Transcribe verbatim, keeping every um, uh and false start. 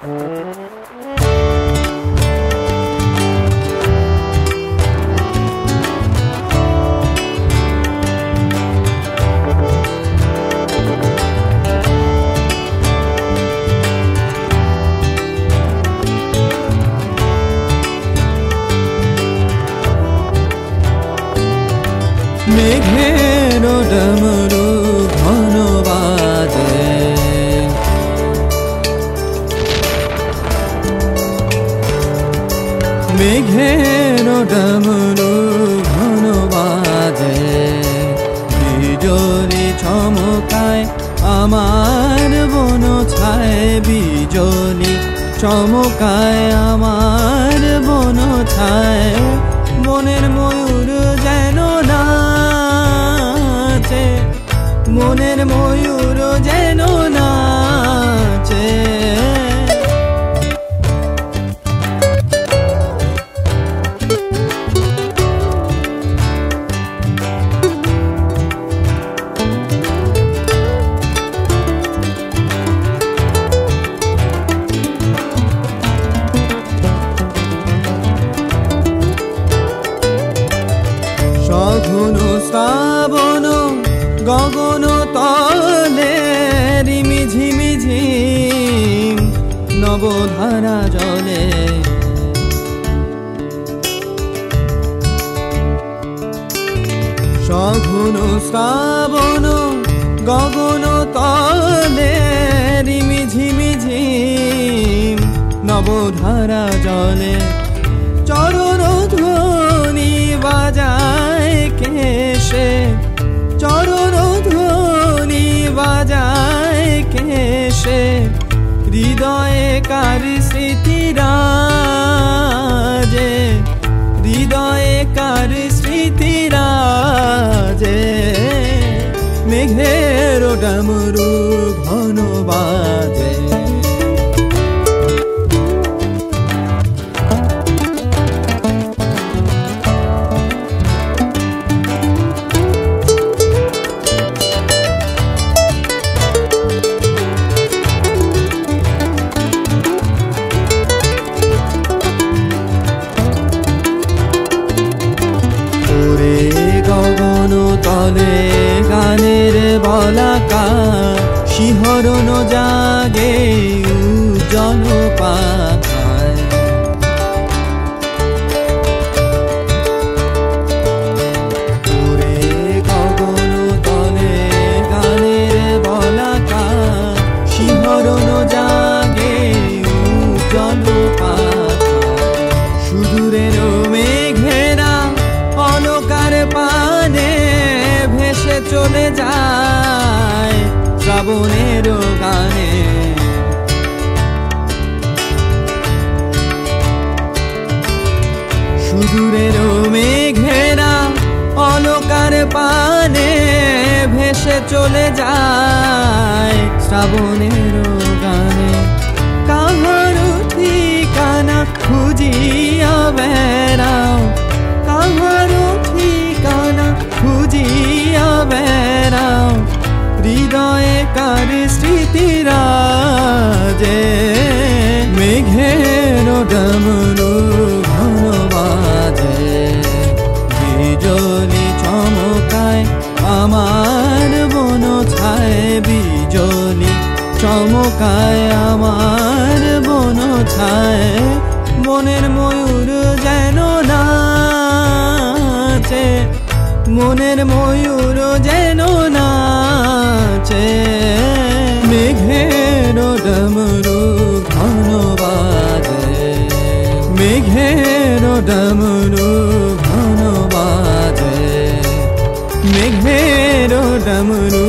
মেঘের ডমরু ঘন বাজে, মেঘের ডমরু ঘন বাজে, বিজলি চমকায় আমার বন ছায়, বিজলি চমকায় আমার বন ছায়, মনের ময়ূর যেন নাচে, মনের ময়ূর যেন নাচে। সঘন শ্রাবণ গগন তলে, রিমি ঝিমি ঝিম নবধারা জলে, সঘন শ্রাবণ গগন তলে, রিমি ঝিমি ঝিম নবধারা জলে, চরণ ধ্বনি বাজায় কেশে, চরণ ধ্বনি বাজায় কেশে, হৃদয়ে কার স্মৃতি রাজে, হৃদয়ে কার স্মৃতি রাজে, মেঘের ডমরু ঘন বাজে। গগন তলে গানের বলাকা, শিহরণ জাগে উজ্জ্বল পাখায়, ওরে গগন তলে গানের বলাকা, শিহরণ জাগে উজ্জ্বল পাখায়, সুদূরের মেঘেরা অলকার পানে ভেসে চলে যায় শ্রাবণের গানে, সুদূরের মেঘেরা অলকার পানে ভেসে চলে যায় শ্রাবণের গানে, কাহার ঠিকানা খুঁজিয়া বেড়াও, কাহার ঠিকানা খুঁজিয়া বেড়াও, হৃদয়ে কার স্মৃতি রাজে, মেঘের ডমরু ঘন বাজে, বিজলি চমকায় আমার বন ছায়, বিজলি চমকায় আমার বন ছায়, মনের ময়ূর যেন নাচে, মনের ময়ূর যেন নাচে, মেঘের ডমরু ঘন বাজে, মেঘের ডমরু ঘন বাজে, মেঘের ডমরু